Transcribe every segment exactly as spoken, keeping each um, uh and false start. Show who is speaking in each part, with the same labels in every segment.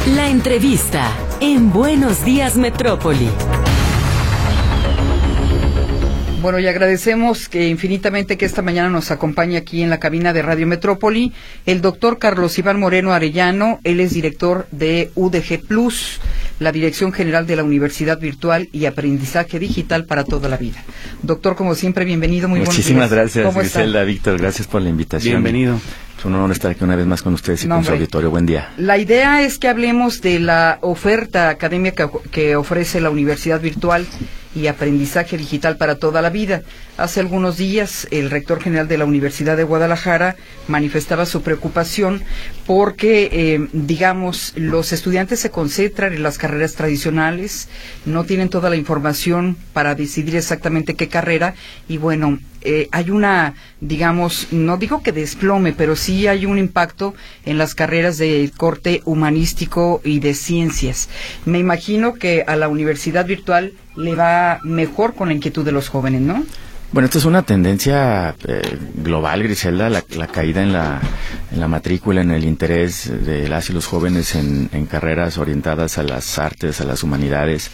Speaker 1: La entrevista en Buenos Días Metrópoli.
Speaker 2: Bueno, y agradecemos que infinitamente que esta mañana nos acompañe aquí en la cabina de Radio Metrópoli el doctor Carlos Iván Moreno Arellano. Él es director de U D G Plus, la Dirección General de la Universidad Virtual y Aprendizaje Digital para toda la vida. Doctor, como siempre, bienvenido. Muy buenos días.
Speaker 3: Muchísimas gracias, Griselda, Víctor. Gracias por la invitación.
Speaker 4: Bienvenido.
Speaker 3: Es un honor estar aquí una vez más con ustedes y no, con hombre. su auditorio. Buen día.
Speaker 2: La idea es que hablemos de la oferta académica que ofrece la Universidad Virtual y Aprendizaje Digital para toda la vida. Hace algunos días el rector general de la Universidad de Guadalajara manifestaba su preocupación porque, eh, digamos, los estudiantes se concentran en las carreras tradicionales, no tienen toda la información para decidir exactamente qué carrera y bueno, eh, hay una, digamos, no digo que desplome, pero sí hay un impacto en las carreras de corte humanístico y de ciencias. Me imagino que a la Universidad Virtual le va mejor con la inquietud de los jóvenes, ¿no?
Speaker 3: Bueno, esta es una tendencia eh, global, Griselda, la, la caída en la, en la matrícula, en el interés de las y los jóvenes en, en carreras orientadas a las artes, a las humanidades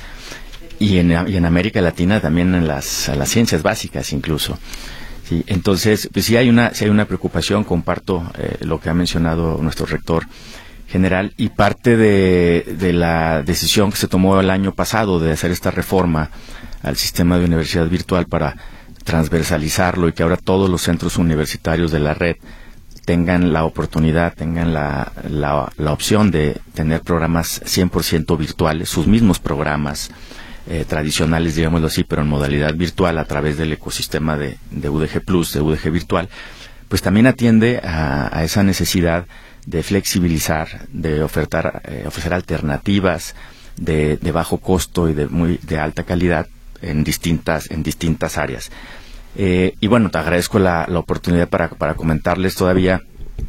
Speaker 3: y en, y en América Latina también en las, a las ciencias básicas incluso. Sí, entonces, pues sí hay una, sí hay una preocupación, comparto eh, lo que ha mencionado nuestro rector general y parte de, de la decisión que se tomó el año pasado de hacer esta reforma al sistema de universidad virtual para transversalizarlo y que ahora todos los centros universitarios de la red tengan la oportunidad, tengan la, la, la opción de tener programas cien por ciento virtuales, sus mismos programas eh, tradicionales, digámoslo así, pero en modalidad virtual a través del ecosistema de, de U D G Plus, de U D G Virtual, pues también atiende a, a esa necesidad de flexibilizar, de ofertar, eh, ofrecer alternativas de, de bajo costo y de muy de alta calidad en distintas en distintas áreas. Eh, y bueno, te agradezco la, la oportunidad para, para comentarles todavía.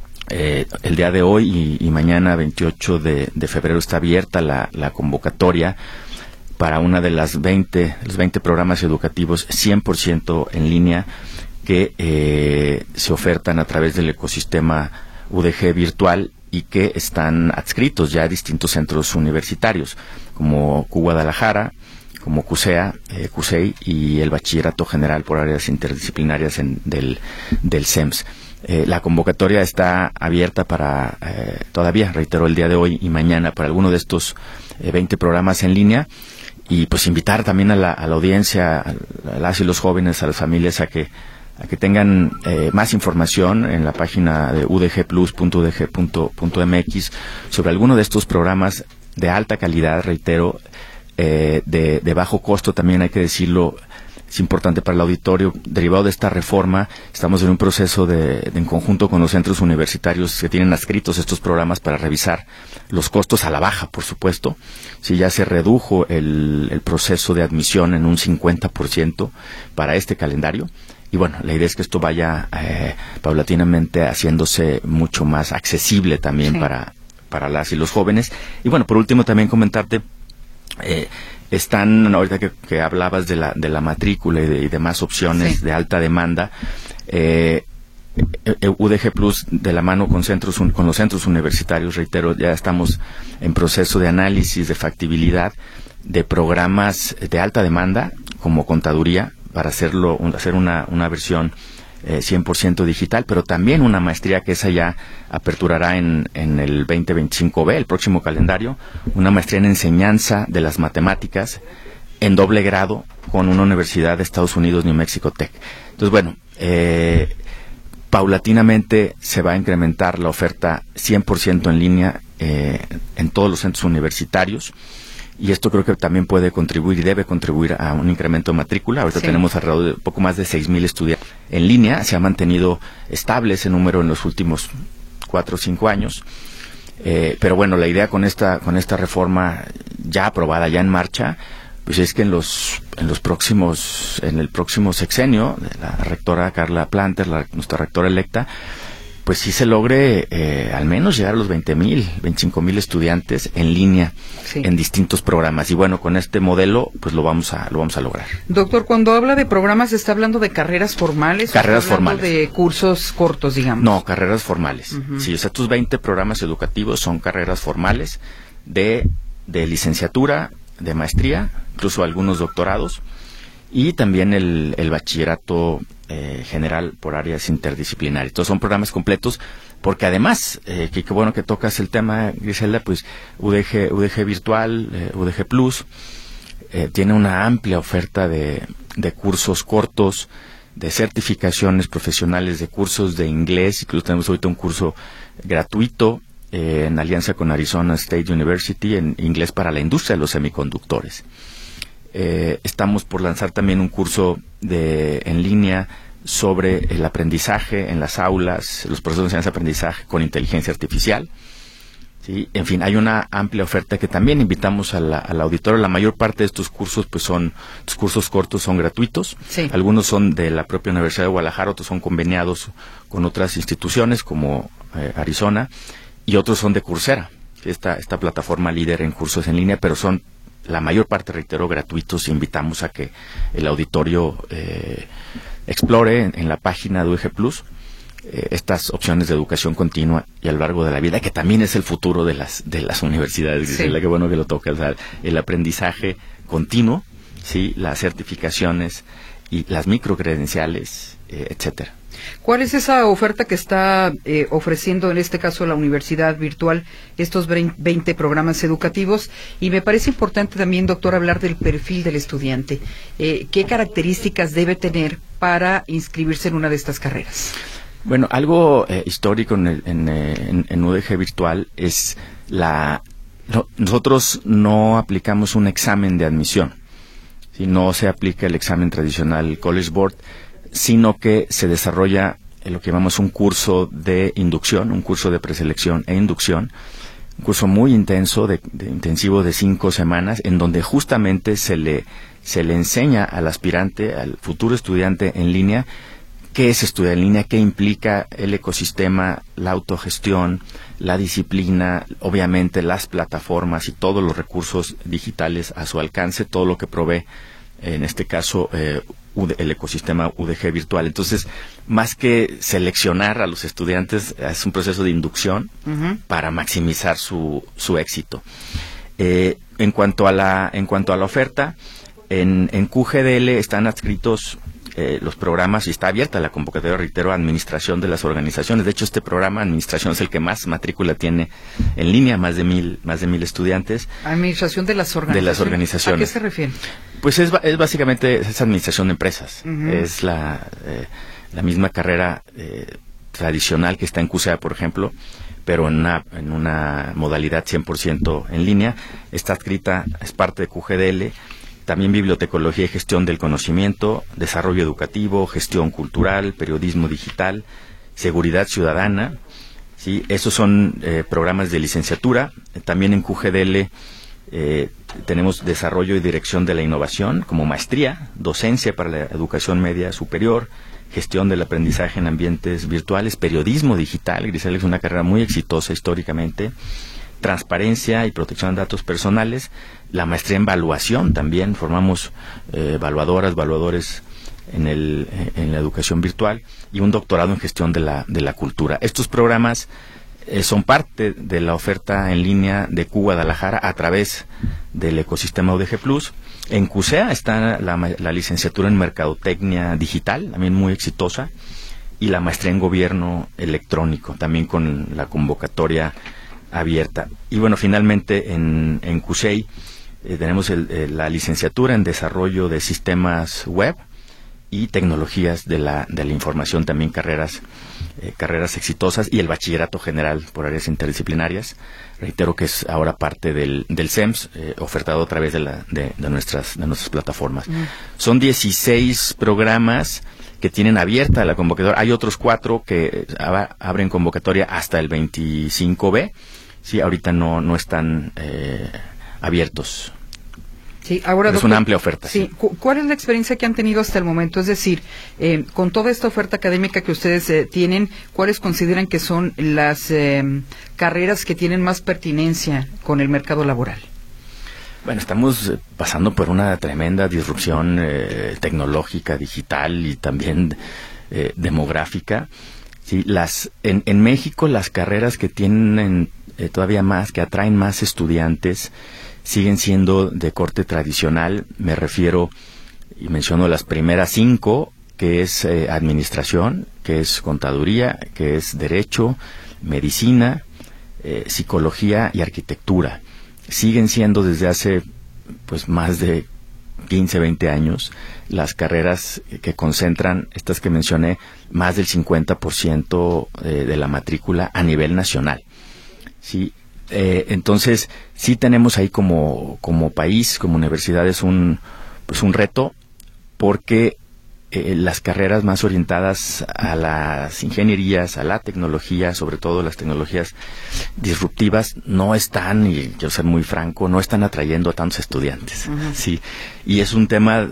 Speaker 3: Eh, el día de hoy y, y mañana, veintiocho de febrero, está abierta la, la convocatoria para una de las veinte, los veinte programas educativos cien por ciento en línea que eh, se ofertan a través del ecosistema U D G Virtual y que están adscritos ya a distintos centros universitarios, como C U Guadalajara, como CUSEA, eh, CUSEI y el Bachillerato General por Áreas Interdisciplinarias en, del, del C E M S. Eh, la convocatoria está abierta para, eh, todavía, reitero, el día de hoy y mañana para alguno de estos eh, veinte programas en línea y pues invitar también a la, a la audiencia, a las y los jóvenes, a las familias a que a que tengan eh, más información en la página de u d g plus punto u d g punto m x sobre alguno de estos programas de alta calidad, reitero, eh, de, de bajo costo, también hay que decirlo, es importante para el auditorio. Derivado de esta reforma, estamos en un proceso de, de en conjunto con los centros universitarios que tienen adscritos estos programas para revisar los costos a la baja, por supuesto. Si ya se redujo el, el proceso de admisión en un cincuenta por ciento para este calendario. Y bueno, la idea es que esto vaya eh, paulatinamente haciéndose mucho más accesible también sí. para, para las y los jóvenes. Y bueno, por último también comentarte, eh, están, ahorita que, que hablabas de la, de la matrícula y de y demás opciones sí. de alta demanda, eh, U D G Plus de la mano con centros con los centros universitarios, reitero, ya estamos en proceso de análisis de factibilidad de programas de alta demanda como contaduría, para hacerlo, hacer una, una versión eh, cien por ciento digital, pero también una maestría que esa ya aperturará en, en el veinte veinticinco B, el próximo calendario, una maestría en enseñanza de las matemáticas en doble grado con una universidad de Estados Unidos, New Mexico Tech. Entonces, bueno, eh, paulatinamente se va a incrementar la oferta cien por ciento en línea eh, en todos los centros universitarios. Y esto creo que también puede contribuir y debe contribuir a un incremento de matrícula. Ahorita sí. tenemos alrededor de poco más de seis mil estudiantes en línea. Se ha mantenido estable ese número en los últimos cuatro o cinco años. Eh, pero bueno, la idea con esta con esta reforma ya aprobada, ya en marcha, pues es que en los en los próximos en el próximo sexenio, la rectora Carla Planter, la, nuestra rectora electa, pues sí se logre eh, al menos llegar a los veinte mil, veinticinco mil estudiantes en línea, sí, en distintos programas. Y bueno, con este modelo, pues lo vamos a lo vamos a lograr.
Speaker 2: Doctor, cuando habla de programas, ¿está hablando de carreras formales?
Speaker 3: Carreras
Speaker 2: ¿o está hablando
Speaker 3: formales.
Speaker 2: de cursos cortos, digamos?
Speaker 3: No, carreras formales.
Speaker 2: Uh-huh.
Speaker 3: Sí, o sea, tus veinte programas educativos son carreras formales de, de licenciatura, de maestría, incluso algunos doctorados, y también el, el bachillerato eh, general por áreas interdisciplinarias. Todos son programas completos, porque además, eh, que qué bueno que tocas el tema, Griselda, pues U D G, U D G Virtual, eh, U D G Plus, eh, tiene una amplia oferta de, de cursos cortos, de certificaciones profesionales, de cursos de inglés. Incluso tenemos ahorita un curso gratuito eh, en alianza con Arizona State University en inglés para la industria de los semiconductores. Eh, estamos por lanzar también un curso de en línea sobre el aprendizaje en las aulas, los procesos de enseñanza-aprendizaje con inteligencia artificial. ¿Sí? En fin, hay una amplia oferta que también invitamos a la, al auditorio. La mayor parte de estos cursos, pues son, los cursos cortos son gratuitos.
Speaker 2: Sí.
Speaker 3: Algunos son de la propia Universidad de Guadalajara, otros son conveniados con otras instituciones como eh, Arizona, y otros son de Coursera, esta, esta plataforma líder en cursos en línea, pero son la mayor parte, reitero, gratuitos. Invitamos a que el auditorio eh, explore en, en la página de U D G Plus eh, estas opciones de educación continua y a lo largo de la vida, que también es el futuro de las de las universidades. Sí. Qué bueno que lo tocas, o sea, el aprendizaje continuo, sí, las certificaciones y las microcredenciales, eh, etcétera.
Speaker 2: ¿Cuál es esa oferta que está eh, ofreciendo en este caso la universidad virtual, estos veinte programas educativos? Y me parece importante también, doctor, hablar del perfil del estudiante. Eh, ¿Qué características debe tener para inscribirse en una de estas carreras?
Speaker 3: Bueno, algo eh, histórico en, el, en, en, en U D G Virtual es la... No, nosotros no aplicamos un examen de admisión, ¿sí? No se aplica el examen tradicional College Board, sino que se desarrolla eh, lo que llamamos un curso de inducción, un curso de preselección e inducción, un curso muy intenso, de, de intensivo de cinco semanas, en donde justamente se le, se le enseña al aspirante, al futuro estudiante en línea, qué es estudiar en línea, qué implica el ecosistema, la autogestión, la disciplina, obviamente las plataformas y todos los recursos digitales a su alcance, todo lo que provee, en este caso, eh, el ecosistema U D G Virtual. Entonces, más que seleccionar a los estudiantes, es un proceso de inducción uh-huh. para maximizar su, su éxito. Eh, en cuanto a la en cuanto a la oferta, en, en Q G D L están adscritos eh, los programas y está abierta la convocatoria, reitero, administración de las organizaciones. De hecho, este programa, administración, es el que más matrícula tiene en línea, más de mil más de mil estudiantes.
Speaker 2: Administración de las organizaciones.
Speaker 3: De las organizaciones.
Speaker 2: ¿A qué se refiere?
Speaker 3: Pues es, es básicamente es administración de empresas.
Speaker 2: Uh-huh.
Speaker 3: Es la, eh, la misma carrera eh, tradicional que está en Q C A, por ejemplo, pero en una, en una modalidad cien por ciento en línea. Está adscrita, es parte de Q G D L, también bibliotecología y gestión del conocimiento, desarrollo educativo, gestión cultural, periodismo digital, seguridad ciudadana. ¿Sí? Esos son eh, programas de licenciatura. También en Q G D L Eh, tenemos desarrollo y dirección de la innovación como maestría, docencia para la educación media superior, gestión del aprendizaje en ambientes virtuales, periodismo digital. Grisel es una carrera muy exitosa históricamente, transparencia y protección de datos personales, la maestría en evaluación también, formamos eh, evaluadoras, evaluadores en, el, en la educación virtual, y un doctorado en gestión de la, de la cultura. Estos programas Eh, son parte de la oferta en línea de Q Guadalajara a través del ecosistema U D G Plus. En Q C A está la, la licenciatura en Mercadotecnia Digital, también muy exitosa, y la maestría en Gobierno Electrónico, también con la convocatoria abierta. Y bueno, finalmente en, en Q C A eh, tenemos el, eh, la licenciatura en Desarrollo de Sistemas Web y Tecnologías de la, de la Información, también carreras Eh, carreras exitosas, y el bachillerato general por áreas interdisciplinarias, reitero que es ahora parte del, del C E M S, eh, ofertado a través de, la, de, de, nuestras, de nuestras plataformas. Mm. Son dieciséis programas que tienen abierta la convocatoria. Hay otros cuatro que ab- abren convocatoria hasta el veinticinco B. Sí, ahorita no, no están eh, abiertos.
Speaker 2: Sí, ahora,
Speaker 3: es
Speaker 2: doctor,
Speaker 3: una amplia oferta.
Speaker 2: Sí. sí. ¿Cuál es la experiencia que han tenido hasta el momento? Es decir, eh, con toda esta oferta académica que ustedes eh, tienen, ¿cuáles consideran que son las eh, carreras que tienen más pertinencia con el mercado laboral?
Speaker 3: Bueno, estamos pasando por una tremenda disrupción eh, tecnológica, digital y también eh, demográfica. Sí, las en, en México las carreras que tienen eh, todavía más, que atraen más estudiantes, siguen siendo de corte tradicional. Me refiero y menciono las primeras cinco, que es eh, administración, que es contaduría, que es derecho, medicina, eh, psicología y arquitectura. Siguen siendo desde hace pues más de quince, veinte años las carreras que concentran, estas que mencioné, más del cincuenta por ciento eh, de la matrícula a nivel nacional. Sí, eh, entonces sí tenemos ahí como como país, como universidades un pues un reto, porque eh, las carreras más orientadas a las ingenierías, a la tecnología, sobre todo las tecnologías disruptivas, no están, y quiero ser muy franco, no están atrayendo a tantos estudiantes. Uh-huh. Sí, y es un tema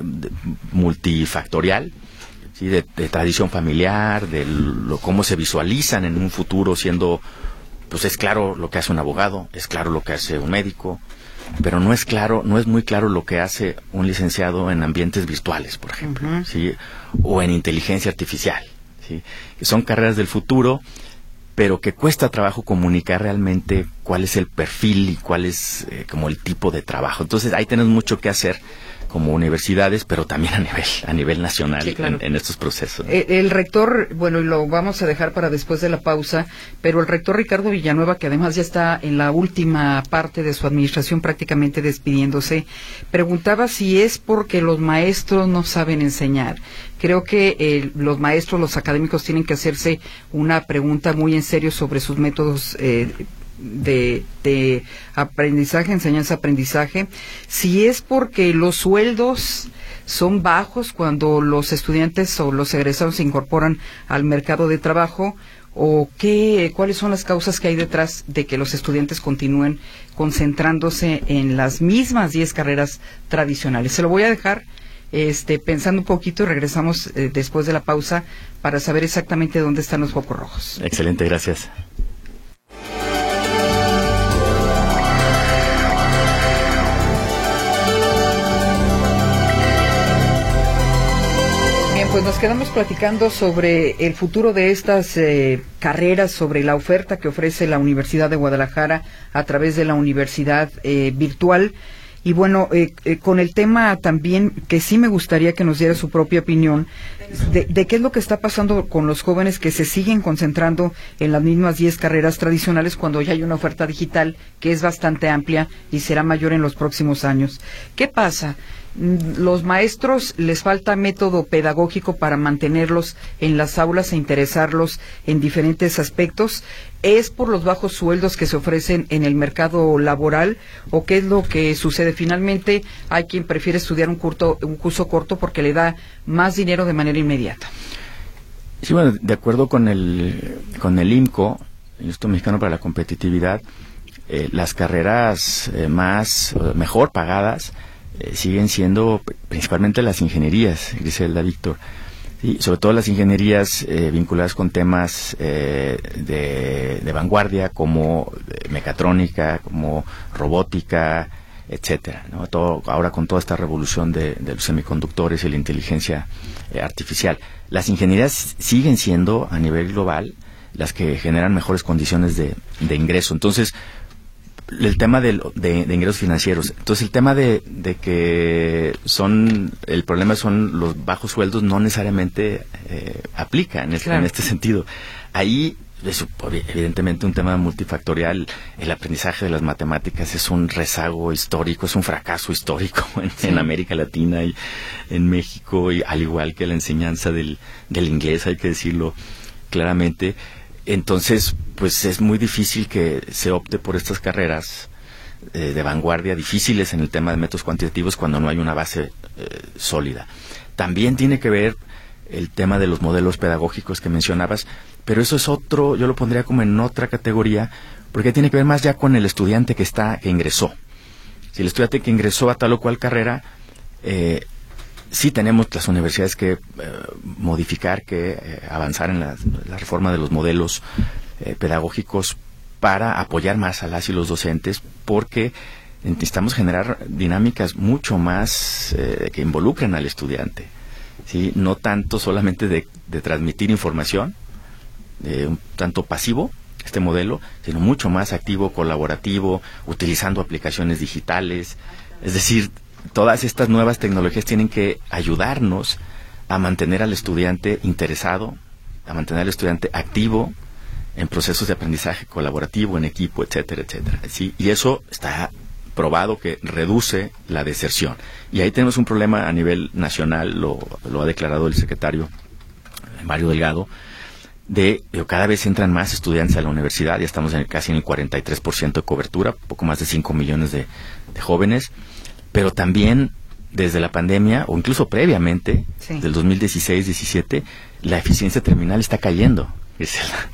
Speaker 3: multifactorial, sí, de, de tradición familiar, de lo, cómo se visualizan en un futuro siendo, pues es claro lo que hace un abogado, es claro lo que hace un médico, pero no es claro, no es muy claro lo que hace un licenciado en ambientes virtuales, por ejemplo, uh-huh. ¿sí? O en inteligencia artificial, ¿sí? Que son carreras del futuro, pero que cuesta trabajo comunicar realmente cuál es el perfil y cuál es eh, como el tipo de trabajo. Entonces ahí tenemos mucho que hacer como universidades, pero también a nivel a nivel nacional, sí, claro, en, en estos procesos.
Speaker 2: El, el rector, bueno, y lo vamos a dejar para después de la pausa, pero el rector Ricardo Villanueva, que además ya está en la última parte de su administración prácticamente despidiéndose, preguntaba si es porque los maestros no saben enseñar. Creo que eh, los maestros, los académicos tienen que hacerse una pregunta muy en serio sobre sus métodos eh, de, de aprendizaje, enseñanza-aprendizaje, si es porque los sueldos son bajos cuando los estudiantes o los egresados se incorporan al mercado de trabajo, o qué, cuáles son las causas que hay detrás de que los estudiantes continúen concentrándose en las mismas diez carreras tradicionales. Se lo voy a dejar este, pensando un poquito y regresamos eh, después de la pausa para saber exactamente dónde están los focos rojos.
Speaker 3: Excelente, gracias.
Speaker 2: Pues nos quedamos platicando sobre el futuro de estas eh, carreras, sobre la oferta que ofrece la Universidad de Guadalajara a través de la Universidad eh, Virtual. Y bueno, eh, eh, con el tema también que sí me gustaría que nos diera su propia opinión de, de qué es lo que está pasando con los jóvenes que se siguen concentrando en las mismas diez carreras tradicionales cuando ya hay una oferta digital que es bastante amplia y será mayor en los próximos años. ¿Qué pasa? Los maestros les falta método pedagógico para mantenerlos en las aulas e interesarlos en diferentes aspectos. ¿Es por los bajos sueldos que se ofrecen en el mercado laboral o qué es lo que sucede? Finalmente hay quien prefiere estudiar un curso, un curso corto porque le da más dinero de manera inmediata.
Speaker 3: Sí, bueno, de acuerdo con el con el I M C O, el Instituto Mexicano para la Competitividad, eh, las carreras eh, más mejor pagadas Eh, siguen siendo principalmente las ingenierías, Griselda, Víctor, ¿sí? Sobre todo las ingenierías eh, vinculadas con temas eh, de, de vanguardia como mecatrónica, como robótica, etcétera, ¿no? Todo, ahora con toda esta revolución de, de los semiconductores y la inteligencia eh, artificial, las ingenierías siguen siendo a nivel global las que generan mejores condiciones de, de ingreso. Entonces, el tema de, de, de ingresos financieros. Entonces, el tema de, de que son, el problema son los bajos sueldos no necesariamente eh, aplica en este, claro. en este sentido. Ahí, es evidentemente un tema multifactorial. El aprendizaje de las matemáticas es un rezago histórico, es un fracaso histórico en, sí. en América Latina y en México, y al igual que la enseñanza del, del inglés, hay que decirlo claramente. Entonces, pues es muy difícil que se opte por estas carreras eh, de vanguardia, difíciles en el tema de métodos cuantitativos cuando no hay una base eh, sólida. También tiene que ver el tema de los modelos pedagógicos que mencionabas, pero eso es otro, yo lo pondría como en otra categoría, porque tiene que ver más ya con el estudiante que está, que ingresó. Si el estudiante que ingresó a tal o cual carrera, eh, sí tenemos las universidades que eh, modificar, que eh, avanzar en la, la reforma de los modelos eh, pedagógicos para apoyar más a las y los docentes, porque necesitamos generar dinámicas mucho más eh, que involucren al estudiante, ¿sí? No tanto solamente de, de transmitir información, eh, un tanto pasivo, este modelo, sino mucho más activo, colaborativo, utilizando aplicaciones digitales. Es decir, todas estas nuevas tecnologías tienen que ayudarnos a mantener al estudiante interesado, a mantener al estudiante activo en procesos de aprendizaje colaborativo, en equipo, etcétera, etcétera. ¿Sí? Y eso está probado que reduce la deserción. Y ahí tenemos un problema a nivel nacional, lo, lo ha declarado el secretario Mario Delgado, de eh, cada vez entran más estudiantes a la universidad, ya estamos en el, casi en el cuarenta y tres por ciento de cobertura, poco más de cinco millones de, de jóvenes, pero también desde la pandemia, o incluso previamente, sí, del dos mil dieciséis diecisiete, la eficiencia terminal está cayendo, Griselda.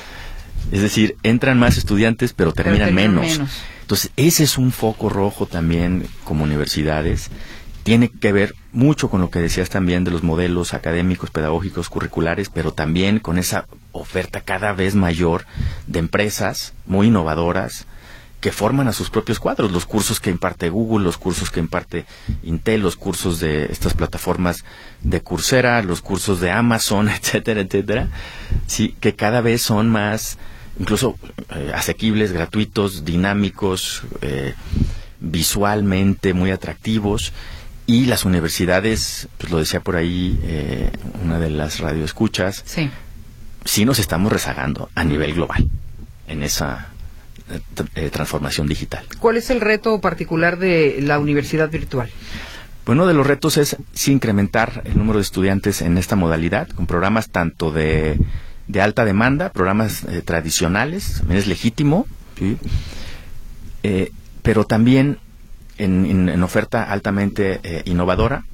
Speaker 3: Es decir, entran más estudiantes, pero terminan, pero terminan menos. menos. Entonces, ese es un foco rojo también como universidades. Tiene que ver mucho con lo que decías también de los modelos académicos, pedagógicos, curriculares, pero también con esa oferta cada vez mayor de empresas muy innovadoras que forman a sus propios cuadros. Los cursos que imparte Google, los cursos que imparte Intel, los cursos de estas plataformas de Coursera, los cursos de Amazon, etcétera, etcétera, sí, que cada vez son más, incluso eh, asequibles, gratuitos, dinámicos, eh, visualmente muy atractivos. Y las universidades, pues lo decía por ahí eh, una de las radioescuchas, sí. sí nos estamos rezagando a nivel global en esa eh, transformación digital.
Speaker 2: ¿Cuál es el reto particular de la universidad virtual?
Speaker 3: Bueno, uno de los retos es sí incrementar el número de estudiantes en esta modalidad, con programas tanto de, de alta demanda, programas eh, tradicionales, también es legítimo, ¿sí? eh, pero también En, en, en oferta altamente eh, innovadora,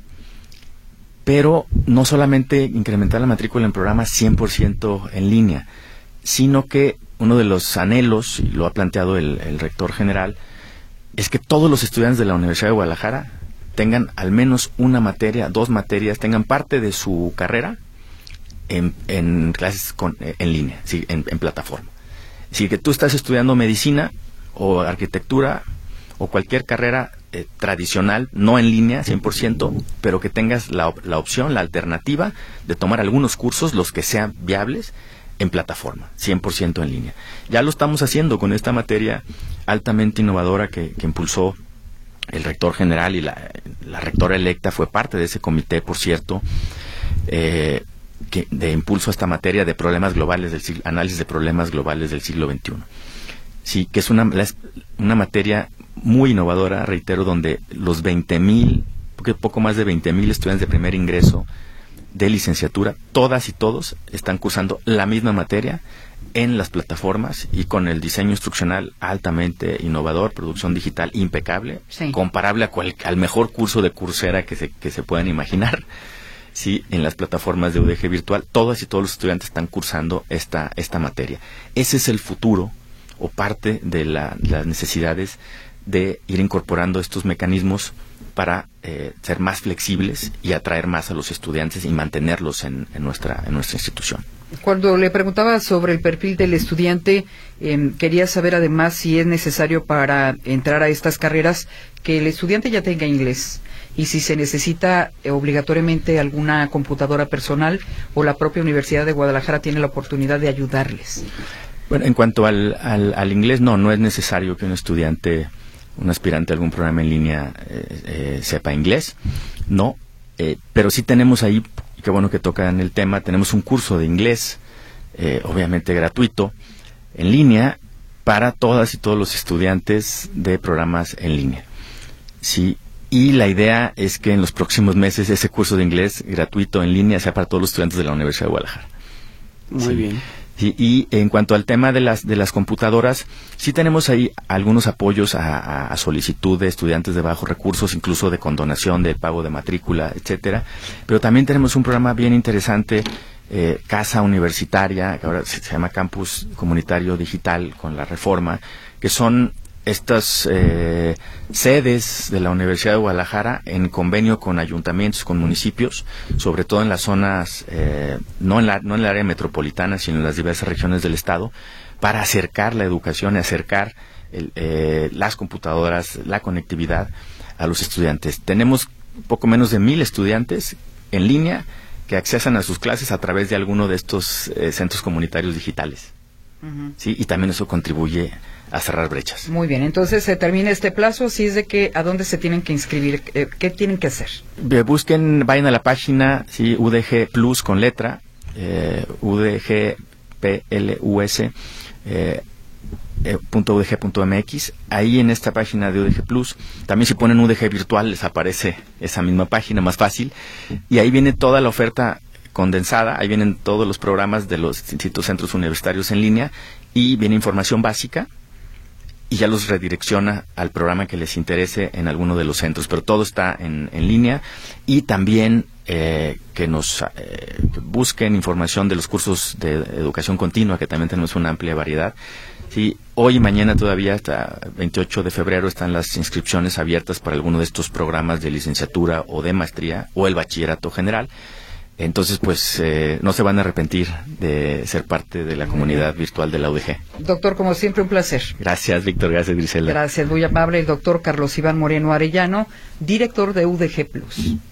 Speaker 3: pero no solamente incrementar la matrícula en programas cien por ciento en línea, sino que uno de los anhelos, y lo ha planteado el, el rector general, es que todos los estudiantes de la Universidad de Guadalajara tengan al menos una materia, dos materias, tengan parte de su carrera en, en clases con, en línea, sí, en, en plataforma. Si que tú estás estudiando medicina o arquitectura o cualquier carrera eh, tradicional, no en línea, cien por ciento, pero que tengas la, la opción, la alternativa de tomar algunos cursos, los que sean viables, en plataforma, cien por ciento en línea. Ya lo estamos haciendo con esta materia altamente innovadora que, que impulsó el rector general, y la, la rectora electa fue parte de ese comité, por cierto, eh, que, de impulso a esta materia de problemas globales del siglo, análisis de problemas globales del siglo veintiuno. Sí, que es una, una materia muy innovadora, reitero, donde los veinte mil, poco más de veinte mil estudiantes de primer ingreso de licenciatura, todas y todos están cursando la misma materia en las plataformas y con el diseño instruccional altamente innovador, producción digital impecable, sí, comparable a cual, al mejor curso de Coursera que se, que se puedan imaginar. Sí, en las plataformas de U D G virtual, todas y todos los estudiantes están cursando esta, esta materia. Ese es el futuro, o parte de la, las necesidades de ir incorporando estos mecanismos para eh, ser más flexibles y atraer más a los estudiantes y mantenerlos en, en, nuestra, en nuestra institución.
Speaker 2: Cuando le preguntaba sobre el perfil del estudiante, eh, quería saber además si es necesario para entrar a estas carreras que el estudiante ya tenga inglés, y si se necesita eh, obligatoriamente alguna computadora personal, o la propia Universidad de Guadalajara tiene la oportunidad de ayudarles.
Speaker 3: Bueno, en cuanto al, al, al inglés, no, no es necesario que un estudiante, un aspirante a algún programa en línea eh, eh, sepa inglés, no, eh, pero sí tenemos ahí, y qué bueno que tocan el tema, tenemos un curso de inglés, eh, obviamente gratuito, en línea, para todas y todos los estudiantes de programas en línea. Sí, y la idea es que en los próximos meses ese curso de inglés gratuito en línea sea para todos los estudiantes de la Universidad de Guadalajara.
Speaker 4: Muy
Speaker 3: sí.
Speaker 4: bien.
Speaker 3: Sí, y en cuanto al tema de las de las computadoras, sí tenemos ahí algunos apoyos a, a, a solicitud de estudiantes de bajos recursos, incluso de condonación del pago de matrícula, etcétera. Pero también tenemos un programa bien interesante, eh, Casa Universitaria, que ahora se, se llama Campus Comunitario Digital con la reforma, que son estas eh, sedes de la Universidad de Guadalajara en convenio con ayuntamientos, con municipios, sobre todo en las zonas, eh, no en la, no en el área metropolitana, sino en las diversas regiones del estado, para acercar la educación y acercar el, eh, las computadoras, la conectividad a los estudiantes. Tenemos poco menos de mil estudiantes en línea que accesan a sus clases a través de alguno de estos eh, centros comunitarios digitales. Uh-huh. Sí, y también eso contribuye a cerrar brechas.
Speaker 2: Muy bien, entonces se termina este plazo, así es de que ¿a dónde se tienen que inscribir? Eh, ¿Qué tienen que hacer?
Speaker 3: Busquen, vayan a la página, sí, U D G Plus con letra, eh, U D G P L U S, eh, eh, punto U D G punto M X. Ahí en esta página de U D G Plus, también si ponen U D G Virtual les aparece esa misma página, más fácil, y ahí viene toda la oferta condensada, ahí vienen todos los programas de los distintos centros universitarios en línea y viene información básica y ya los redirecciona al programa que les interese en alguno de los centros, pero todo está en, en línea. Y también eh, que nos eh, que busquen información de los cursos de educación continua, que también tenemos una amplia variedad. Sí, hoy y mañana todavía, hasta veintiocho de febrero, están las inscripciones abiertas para alguno de estos programas de licenciatura o de maestría o el bachillerato general. Entonces, pues, eh, no se van a arrepentir de ser parte de la comunidad virtual de la U D G.
Speaker 2: Doctor, como siempre, un placer.
Speaker 3: Gracias, Víctor. Gracias, Griselda.
Speaker 2: Gracias, muy amable. El doctor Carlos Iván Moreno Arellano, director de U D G Plus.